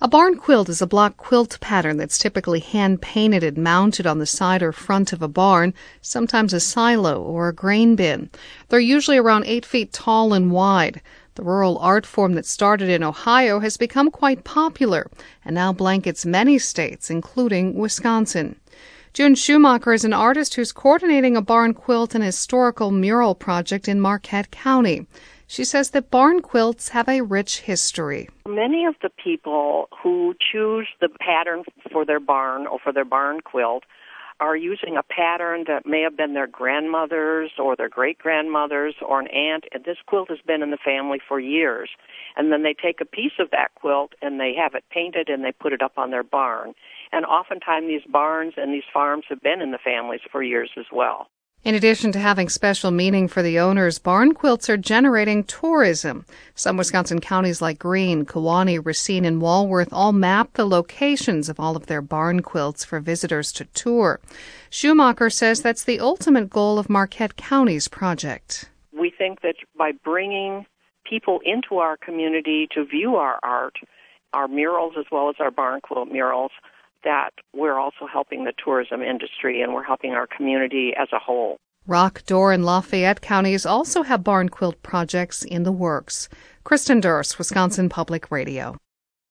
A barn quilt is a block quilt pattern that's typically hand-painted and mounted on the side or front of a barn, sometimes a silo or a grain bin. They're usually around 8 feet tall and wide. The rural art form that started in Ohio has become quite popular and now blankets many states, including Wisconsin. June Schumacher is an artist who's coordinating a barn quilt and historical mural project in Marquette County. She says that barn quilts have a rich history. Many of the people who choose the pattern for their barn or for their barn quilt are using a pattern that may have been their grandmother's or their great-grandmother's or an aunt, and this quilt has been in the family for years. And then they take a piece of that quilt and they have it painted and they put it up on their barn. And oftentimes these barns and these farms have been in the families for years as well. In addition to having special meaning for the owners, barn quilts are generating tourism. Some Wisconsin counties like Greene, Kewaunee, Racine, and Walworth all map the locations of all of their barn quilts for visitors to tour. Schumacher says that's the ultimate goal of Marquette County's project. We think that by bringing people into our community to view our art, our murals as well as our barn quilt murals, that we're also helping the tourism industry and we're helping our community as a whole. Rock, Door, and Lafayette counties also have barn quilt projects in the works. Kristen Durst, Wisconsin Public Radio.